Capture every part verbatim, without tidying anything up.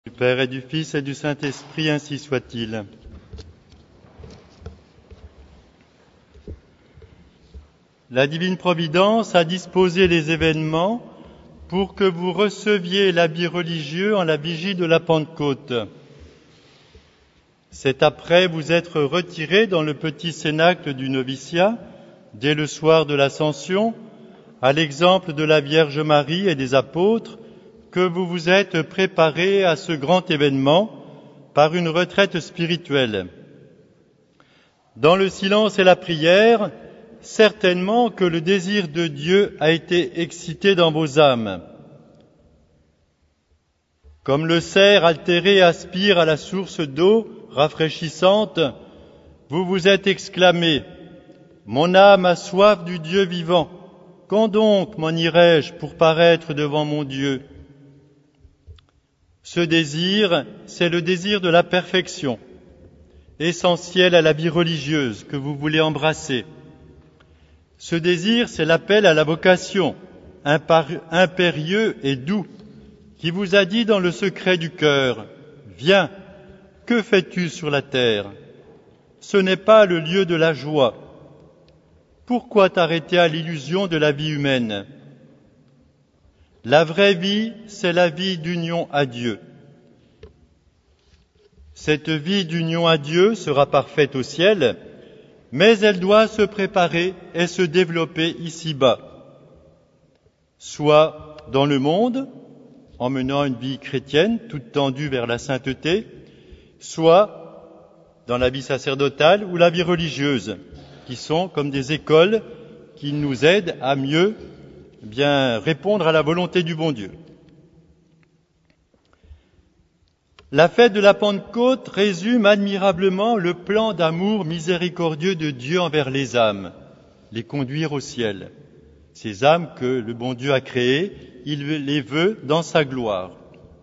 Du Père et du Fils et du Saint-Esprit, ainsi soit-il. La divine providence a disposé les événements pour que vous receviez l'habit religieux en la vigie de la Pentecôte. C'est après vous être retirés dans le petit cénacle du noviciat, dès le soir de l'Ascension, à l'exemple de la Vierge Marie et des apôtres, que vous vous êtes préparés à ce grand événement par une retraite spirituelle. Dans le silence et la prière, certainement que le désir de Dieu a été excité dans vos âmes. Comme le cerf altéré aspire à la source d'eau rafraîchissante, vous vous êtes exclamés « Mon âme a soif du Dieu vivant, quand donc m'en irai-je pour paraître devant mon Dieu ?» Ce désir, c'est le désir de la perfection, essentiel à la vie religieuse que vous voulez embrasser. Ce désir, c'est l'appel à la vocation, impérieux et doux, qui vous a dit dans le secret du cœur, « Viens, que fais-tu sur la terre ? Ce n'est pas le lieu de la joie. Pourquoi t'arrêter à l'illusion de la vie humaine ? La vraie vie, c'est la vie d'union à Dieu. Cette vie d'union à Dieu sera parfaite au ciel, mais elle doit se préparer et se développer ici-bas, soit dans le monde, en menant une vie chrétienne toute tendue vers la sainteté, soit dans la vie sacerdotale ou la vie religieuse, qui sont comme des écoles qui nous aident à mieux bien répondre à la volonté du bon Dieu. La fête de la Pentecôte résume admirablement le plan d'amour miséricordieux de Dieu envers les âmes, les conduire au ciel. Ces âmes que le bon Dieu a créées, il les veut dans sa gloire.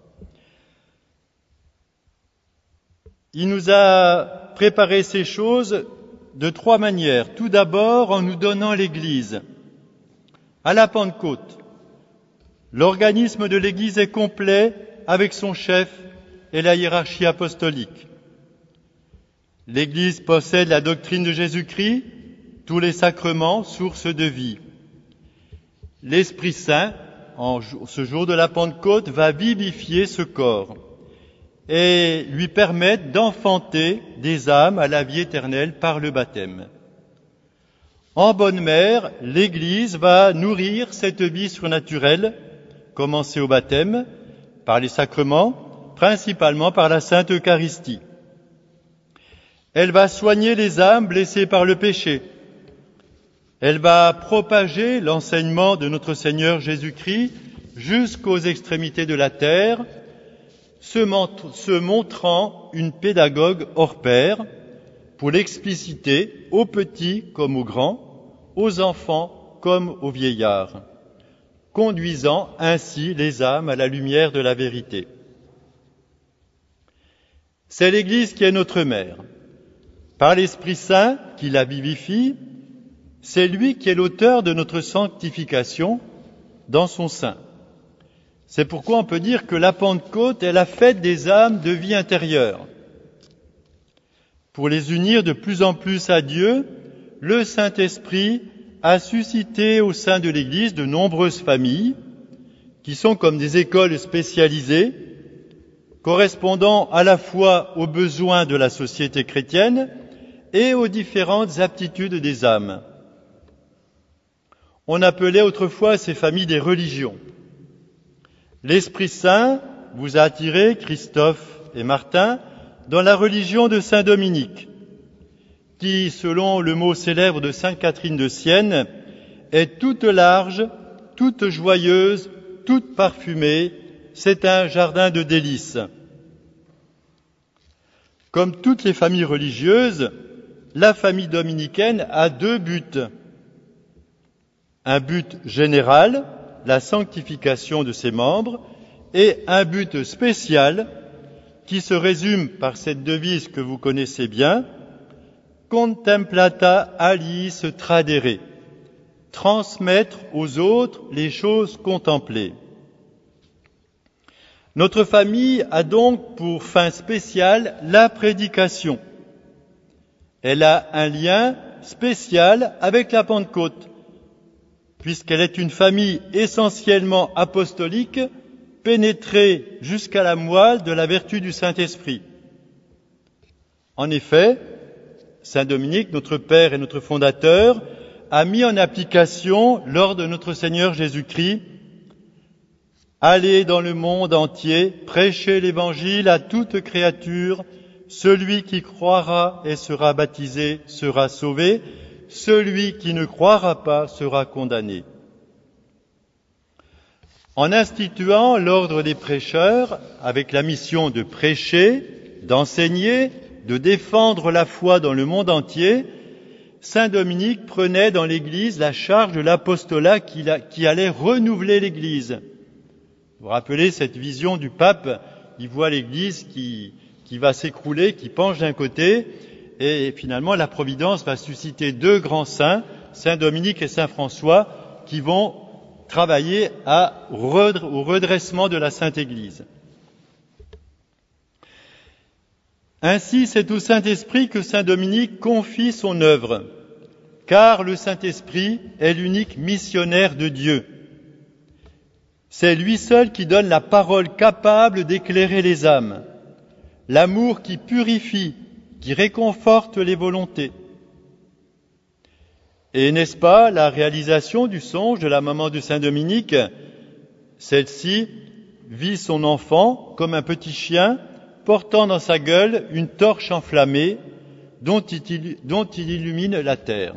Il nous a préparé ces choses de trois manières. Tout d'abord, en nous donnant l'Église. À la Pentecôte, l'organisme de l'Église est complet avec son chef et la hiérarchie apostolique. L'Église possède la doctrine de Jésus-Christ, tous les sacrements, source de vie. L'Esprit Saint, en ce jour de la Pentecôte, va vivifier ce corps et lui permettre d'enfanter des âmes à la vie éternelle par le baptême. En bonne mère, l'Église va nourrir cette vie surnaturelle, commencée au baptême, par les sacrements, principalement par la Sainte Eucharistie. Elle va soigner les âmes blessées par le péché. Elle va propager l'enseignement de notre Seigneur Jésus-Christ jusqu'aux extrémités de la terre, se, mont- se montrant une pédagogue hors pair pour l'expliciter aux petits comme aux grands, aux enfants comme aux vieillards, conduisant ainsi les âmes à la lumière de la vérité. C'est l'Église qui est notre mère. Par l'Esprit Saint qui la vivifie, c'est lui qui est l'auteur de notre sanctification dans son sein. C'est pourquoi on peut dire que la Pentecôte est la fête des âmes de vie intérieure. Pour les unir de plus en plus à Dieu, le Saint-Esprit a suscité au sein de l'Église de nombreuses familles qui sont comme des écoles spécialisées, correspondant à la fois aux besoins de la société chrétienne et aux différentes aptitudes des âmes. On appelait autrefois ces familles des religions. L'Esprit Saint vous a attiré, Christophe et Martin, dans la religion de Saint Dominique, qui, selon le mot célèbre de Sainte Catherine de Sienne, est toute large, toute joyeuse, toute parfumée, c'est un jardin de délices. Comme toutes les familles religieuses, la famille dominicaine a deux buts. Un but général, la sanctification de ses membres, et un but spécial qui se résume par cette devise que vous connaissez bien, contemplata aliis tradere, transmettre aux autres les choses contemplées. Notre famille a donc pour fin spéciale la prédication. Elle a un lien spécial avec la Pentecôte, puisqu'elle est une famille essentiellement apostolique, pénétrée jusqu'à la moelle de la vertu du Saint-Esprit. En effet, Saint Dominique, notre Père et notre fondateur, a mis en application l'ordre de notre Seigneur Jésus-Christ: allez dans le monde entier, prêchez l'Évangile à toute créature, celui qui croira et sera baptisé sera sauvé, celui qui ne croira pas sera condamné. En instituant l'ordre des prêcheurs, avec la mission de prêcher, d'enseigner, de défendre la foi dans le monde entier, Saint Dominique prenait dans l'Église la charge de l'apostolat qui, qui allait renouveler l'Église. Vous vous rappelez cette vision du pape, il voit l'Église qui, qui va s'écrouler, qui penche d'un côté, et finalement la Providence va susciter deux grands saints, Saint Dominique et Saint François, qui vont travailler à, au redressement de la Sainte Église. Ainsi, c'est au Saint-Esprit que Saint Dominique confie son œuvre, car le Saint-Esprit est l'unique missionnaire de Dieu. C'est lui seul qui donne la parole capable d'éclairer les âmes, l'amour qui purifie, qui réconforte les volontés. Et n'est-ce pas la réalisation du songe de la maman de Saint Dominique? Celle-ci vit son enfant comme un petit chien portant dans sa gueule une torche enflammée dont il, dont il illumine la terre.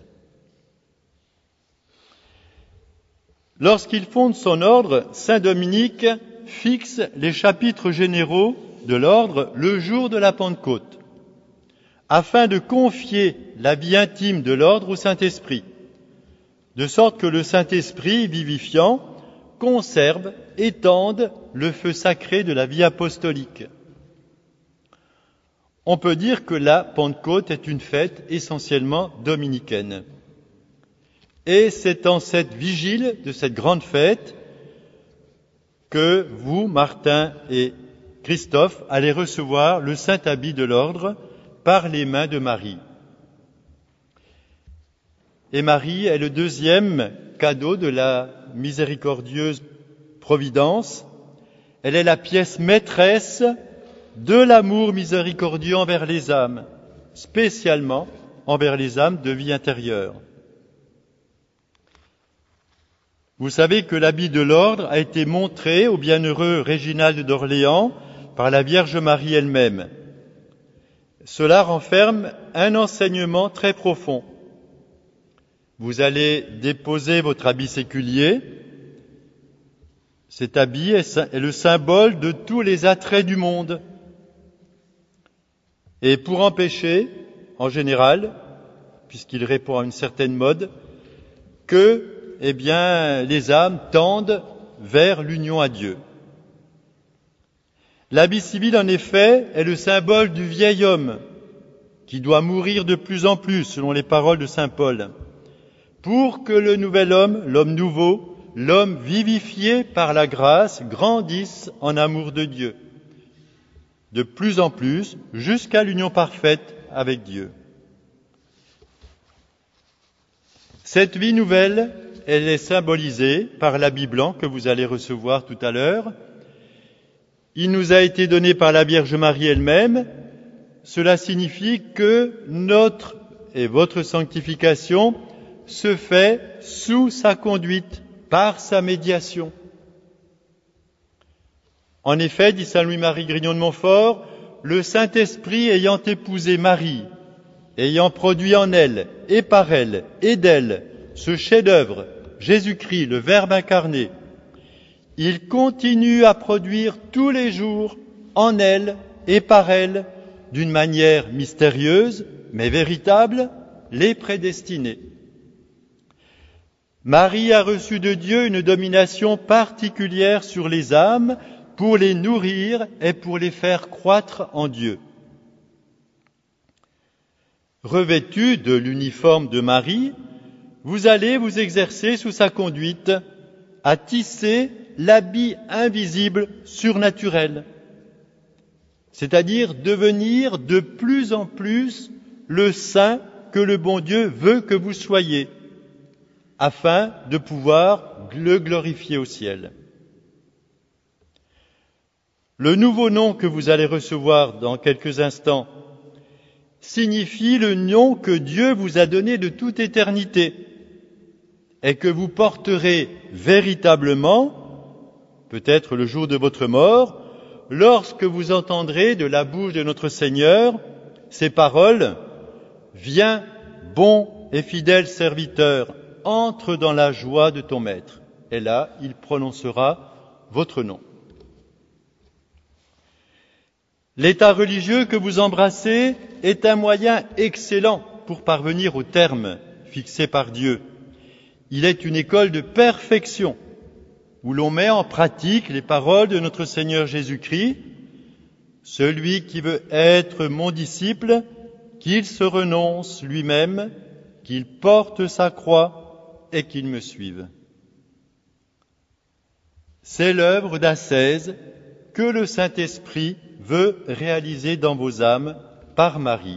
Lorsqu'il fonde son ordre, Saint Dominique fixe les chapitres généraux de l'ordre le jour de la Pentecôte, afin de confier la vie intime de l'ordre au Saint-Esprit, de sorte que le Saint-Esprit vivifiant conserve, étende le feu sacré de la vie apostolique. On peut dire que la Pentecôte est une fête essentiellement dominicaine. Et c'est en cette vigile de cette grande fête que vous, Martin et Christophe, allez recevoir le saint habit de l'ordre par les mains de Marie. Et Marie est le deuxième cadeau de la miséricordieuse Providence. Elle est la pièce maîtresse de l'amour miséricordieux envers les âmes, spécialement envers les âmes de vie intérieure. Vous savez que l'habit de l'ordre a été montré au bienheureux Réginald d'Orléans par la Vierge Marie elle-même. Cela renferme un enseignement très profond. Vous allez déposer votre habit séculier. Cet habit est le symbole de tous les attraits du monde. Et pour empêcher, en général, puisqu'il répond à une certaine mode, que eh bien, les âmes tendent vers l'union à Dieu. L'habit civil, en effet, est le symbole du vieil homme qui doit mourir de plus en plus, selon les paroles de saint Paul, pour que le nouvel homme, l'homme nouveau, l'homme vivifié par la grâce, grandisse en amour de Dieu, de plus en plus, jusqu'à l'union parfaite avec Dieu. Cette vie nouvelle, elle est symbolisée par l'habit blanc que vous allez recevoir tout à l'heure. Il nous a été donné par la Vierge Marie elle-même. Cela signifie que notre et votre sanctification se fait sous sa conduite, par sa médiation. En effet, dit saint Louis-Marie Grignon de Montfort, le Saint-Esprit ayant épousé Marie, ayant produit en elle, et par elle, et d'elle, ce chef-d'œuvre, Jésus-Christ, le Verbe incarné, il continue à produire tous les jours, en elle et par elle, d'une manière mystérieuse, mais véritable, les prédestinés. Marie a reçu de Dieu une domination particulière sur les âmes pour les nourrir et pour les faire croître en Dieu. Revêtus de l'uniforme de Marie, vous allez vous exercer sous sa conduite à tisser l'habit invisible surnaturel, c'est-à-dire devenir de plus en plus le saint que le bon Dieu veut que vous soyez, afin de pouvoir le glorifier au ciel. Le nouveau nom que vous allez recevoir dans quelques instants signifie le nom que Dieu vous a donné de toute éternité et que vous porterez véritablement, peut-être le jour de votre mort, lorsque vous entendrez de la bouche de notre Seigneur ces paroles « Viens, bon et fidèle serviteur, entre dans la joie de ton maître. » Et là, il prononcera votre nom. L'état religieux que vous embrassez est un moyen excellent pour parvenir au terme fixé par Dieu. Il est une école de perfection où l'on met en pratique les paroles de notre Seigneur Jésus-Christ. Celui qui veut être mon disciple, qu'il se renonce lui-même, qu'il porte sa croix et qu'il me suive. C'est l'œuvre d'ascèse que le Saint-Esprit veut réaliser dans vos âmes par Marie.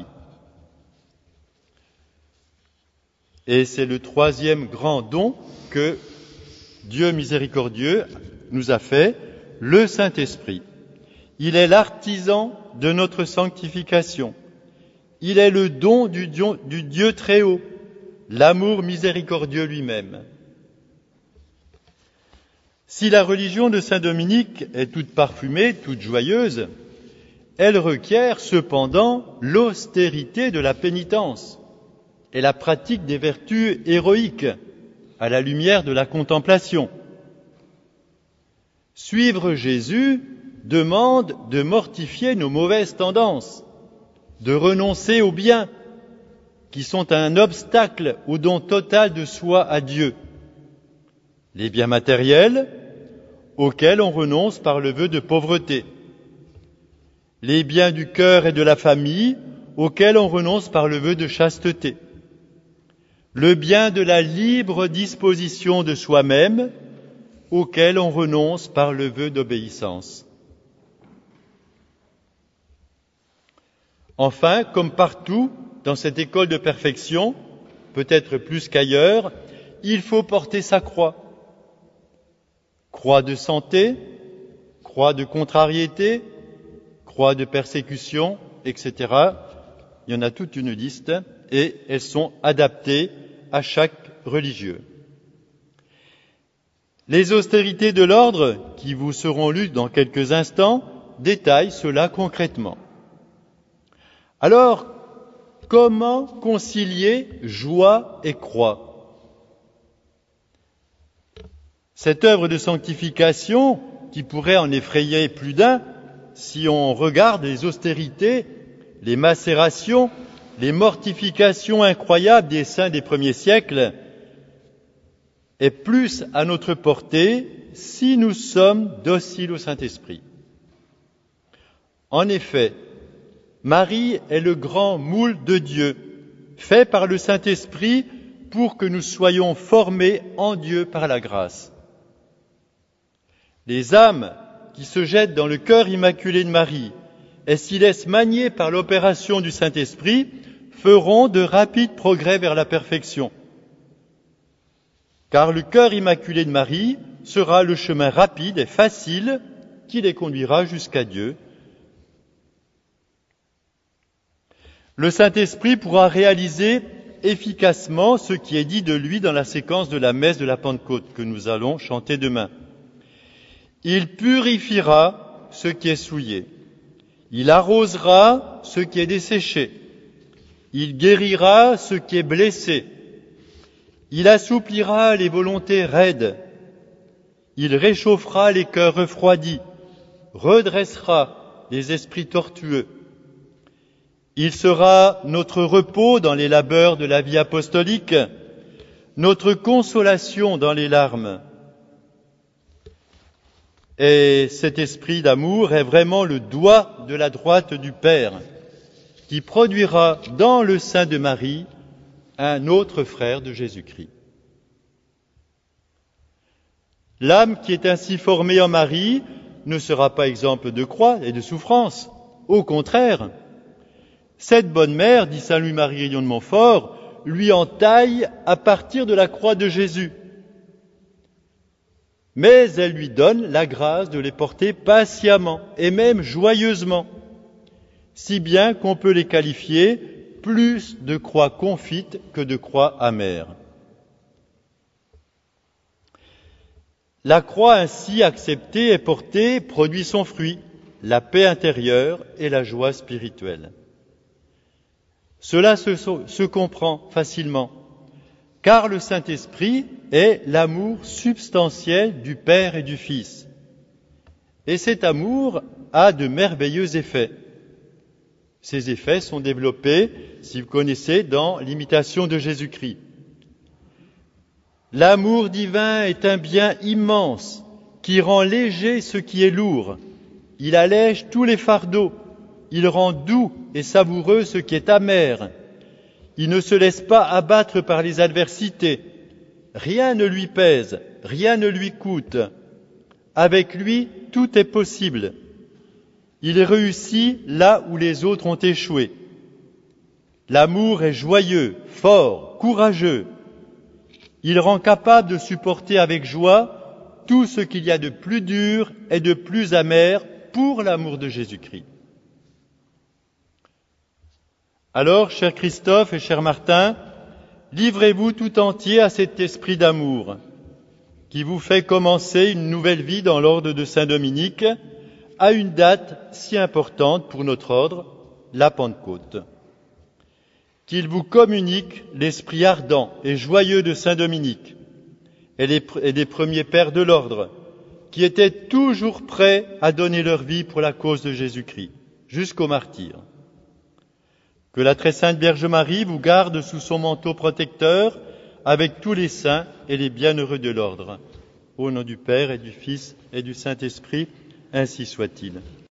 Et c'est le troisième grand don que Dieu miséricordieux nous a fait, le Saint-Esprit. Il est l'artisan de notre sanctification. Il est le don du Dieu, du Dieu très haut, l'amour miséricordieux lui-même. Si la religion de Saint Dominique est toute parfumée, toute joyeuse, elle requiert cependant l'austérité de la pénitence et la pratique des vertus héroïques à la lumière de la contemplation. Suivre Jésus demande de mortifier nos mauvaises tendances, de renoncer aux biens qui sont un obstacle au don total de soi à Dieu. Les biens matériels auxquels on renonce par le vœu de pauvreté. Les biens du cœur et de la famille auxquels on renonce par le vœu de chasteté. Le bien de la libre disposition de soi-même auquel on renonce par le vœu d'obéissance. Enfin, comme partout dans cette école de perfection, peut-être plus qu'ailleurs, il faut porter sa croix. Croix de santé, croix de contrariété, croix de persécution, et cetera. Il y en a toute une liste et elles sont adaptées à chaque religieux. Les austérités de l'ordre, qui vous seront lues dans quelques instants, détaillent cela concrètement. Alors, comment concilier joie et croix ? Cette œuvre de sanctification, qui pourrait en effrayer plus d'un, si on regarde les austérités, les macérations, les mortifications incroyables des saints des premiers siècles, est plus à notre portée si nous sommes dociles au Saint-Esprit. En effet, Marie est le grand moule de Dieu, fait par le Saint-Esprit pour que nous soyons formés en Dieu par la grâce. Les âmes qui se jettent dans le cœur immaculé de Marie et s'y laissent manier par l'opération du Saint-Esprit feront de rapides progrès vers la perfection. Car le cœur immaculé de Marie sera le chemin rapide et facile qui les conduira jusqu'à Dieu. Le Saint-Esprit pourra réaliser efficacement ce qui est dit de lui dans la séquence de la messe de la Pentecôte que nous allons chanter demain. Il purifiera ce qui est souillé. Il arrosera ce qui est desséché. Il guérira ce qui est blessé. Il assouplira les volontés raides. Il réchauffera les cœurs refroidis, redressera les esprits tortueux. Il sera notre repos dans les labeurs de la vie apostolique, notre consolation dans les larmes. Et cet esprit d'amour est vraiment le doigt de la droite du Père, qui produira dans le sein de Marie un autre frère de Jésus-Christ. L'âme qui est ainsi formée en Marie ne sera pas exempte de croix et de souffrance. Au contraire, cette bonne mère, dit saint Louis-Marie Grignon de Montfort, lui entaille à partir de la croix de Jésus. Mais elle lui donne la grâce de les porter patiemment et même joyeusement, si bien qu'on peut les qualifier plus de croix confite que de croix amère. La croix ainsi acceptée et portée produit son fruit, la paix intérieure et la joie spirituelle. Cela se, se comprend facilement, car le Saint-Esprit est l'amour substantiel du Père et du Fils. Et cet amour a de merveilleux effets. Ces effets sont développés, si vous connaissez, dans l'imitation de Jésus-Christ. L'amour divin est un bien immense qui rend léger ce qui est lourd. Il allège tous les fardeaux. Il rend doux et savoureux ce qui est amer. Il ne se laisse pas abattre par les adversités. Rien ne lui pèse, rien ne lui coûte. Avec lui, tout est possible. Il réussit là où les autres ont échoué. L'amour est joyeux, fort, courageux. Il rend capable de supporter avec joie tout ce qu'il y a de plus dur et de plus amer pour l'amour de Jésus-Christ. Alors, cher Christophe et cher Martin, livrez-vous tout entier à cet esprit d'amour qui vous fait commencer une nouvelle vie dans l'ordre de Saint-Dominique à une date si importante pour notre ordre, la Pentecôte. Qu'il vous communique l'esprit ardent et joyeux de Saint-Dominique et, les, et des premiers pères de l'ordre qui étaient toujours prêts à donner leur vie pour la cause de Jésus-Christ, jusqu'au martyre. Que la très sainte Vierge Marie vous garde sous son manteau protecteur avec tous les saints et les bienheureux de l'ordre. Au nom du Père et du Fils et du Saint-Esprit, ainsi soit-il.